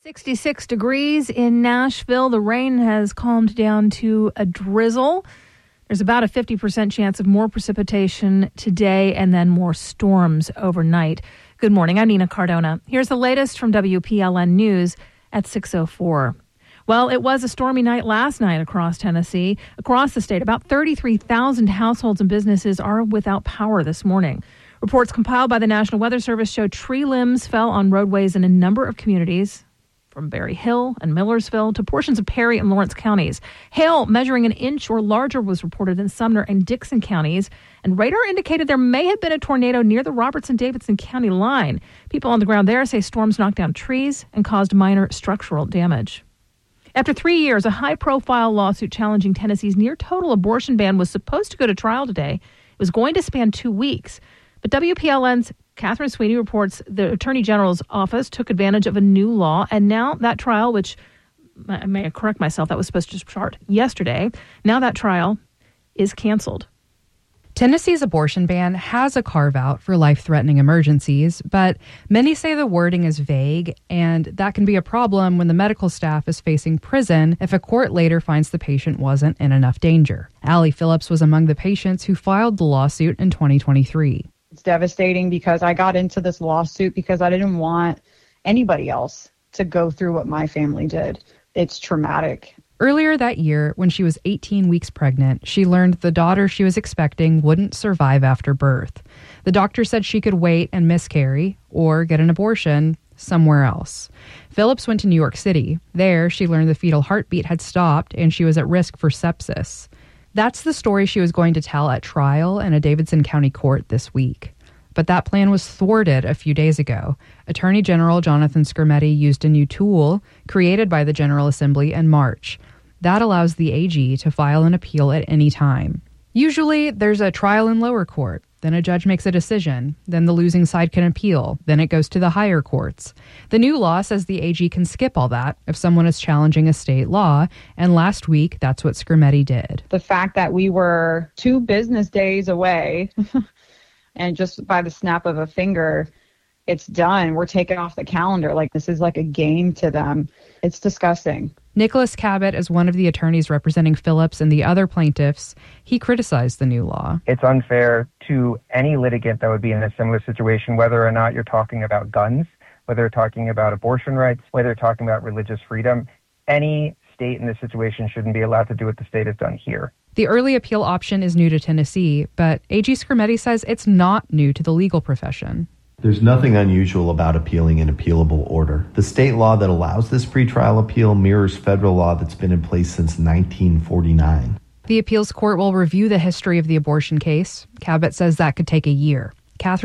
66 degrees in Nashville. The rain has calmed down to a drizzle. There's about a 50% chance of more precipitation today and then more storms overnight. Good morning. I'm Nina Cardona. Here's the latest from WPLN News at 6:04. Well, it was a stormy night last night across Tennessee. Across the state, about 33,000 households and businesses are without power this morning. Reports compiled by the National Weather Service show tree limbs fell on roadways in a number of communities, from Berry Hill and Millersville to portions of Perry and Lawrence counties. Hail measuring an inch or larger was reported in Sumner and Dixon counties, and radar indicated there may have been a tornado near the Robertson-Davidson County line. People on the ground there say storms knocked down trees and caused minor structural damage. After 3 years, a high-profile lawsuit challenging Tennessee's near-total abortion ban was supposed to go to trial today. It was going to span 2 weeks. But WPLN's Catherine Sweeney reports the Attorney General's office took advantage of a new law, and now that trial, which I may correct myself, that was supposed to start yesterday, now that trial is canceled. Tennessee's abortion ban has a carve-out for life-threatening emergencies, but many say the wording is vague, and that can be a problem when the medical staff is facing prison if a court later finds the patient wasn't in enough danger. Allie Phillips was among the patients who filed the lawsuit in 2023. It's devastating because I got into this lawsuit because I didn't want anybody else to go through what my family did. It's traumatic. Earlier that year, when she was 18 weeks pregnant, she learned the daughter she was expecting wouldn't survive after birth. The doctor said she could wait and miscarry or get an abortion somewhere else. Phillips went to New York City. There, she learned the fetal heartbeat had stopped and she was at risk for sepsis. That's the story she was going to tell at trial in a Davidson County court this week. But that plan was thwarted a few days ago. Attorney General Jonathan Skrmetti used a new tool created by the General Assembly in March. That allows the AG to file an appeal at any time. Usually, there's a trial in lower court. Then a judge makes a decision. Then the losing side can appeal. Then it goes to the higher courts. The new law says the AG can skip all that if someone is challenging a state law, and last week, that's what Skrmetti did. The fact that we were 2 business days away, and just by the snap of a finger, it's done. We're taken off the calendar. Like, this is like a game to them. It's disgusting. Nicholas Cabot is one of the attorneys representing Phillips and the other plaintiffs. He criticized the new law. It's unfair to any litigant that would be in a similar situation, whether or not you're talking about guns, whether you're talking about abortion rights, whether you're talking about religious freedom. Any state in this situation shouldn't be allowed to do what the state has done here. The early appeal option is new to Tennessee, but AG Skrmetti says it's not new to the legal profession. There's nothing unusual about appealing an appealable order. The state law that allows this pretrial appeal mirrors federal law that's been in place since 1949. The appeals court will review the history of the abortion case. Cabot says that could take a year.